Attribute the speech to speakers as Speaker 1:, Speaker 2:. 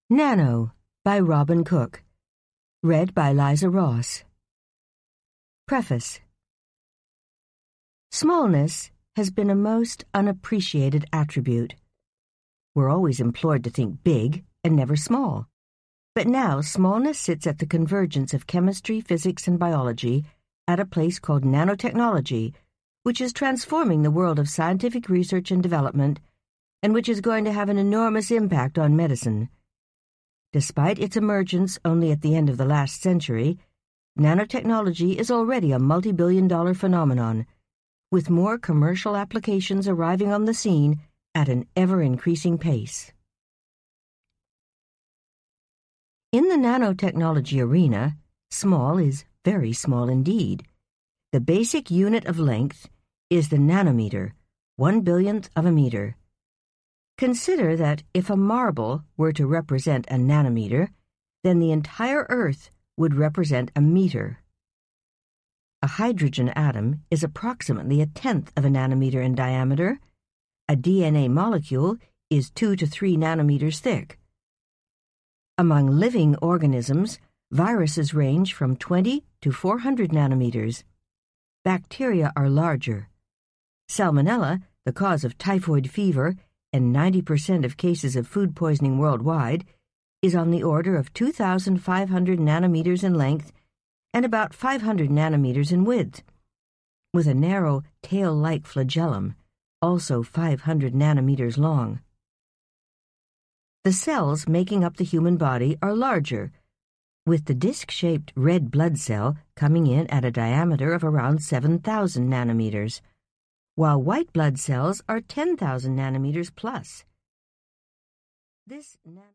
Speaker 1: Nano by Robin Cook. Read by Liza Ross. Preface. Smallness has been a most unappreciated attribute. We're always implored to think big and never small. But now smallness sits at the convergence of chemistry, physics, and biology at a place called nanotechnology, which is transforming the world of scientific research and development, and which is going to have an enormous impact on medicine. Despite its emergence only at the end of the last century, nanotechnology is already a multi-billion-dollar phenomenon, with more commercial applications arriving on the scene at an ever-increasing pace. In the nanotechnology arena, small is very small indeed. The basic unit of length is the nanometer, 1/1,000,000th of a meter. Consider that if a marble were to represent a nanometer, then the entire Earth would represent a meter. A hydrogen atom is approximately 1/10th of a nanometer in diameter. A DNA molecule is 2 to 3 nanometers thick. Among living organisms, viruses range from 20 to 400 nanometers. Bacteria are larger. Salmonella, the cause of typhoid fever and 90% of cases of food poisoning worldwide, is on the order of 2,500 nanometers in length and about 500 nanometers in width, with a narrow tail-like flagellum, also 500 nanometers long. The cells making up the human body are larger, with the disc-shaped red blood cell coming in at a diameter of around 7,000 nanometers, while white blood cells are 10,000 nanometers plus. This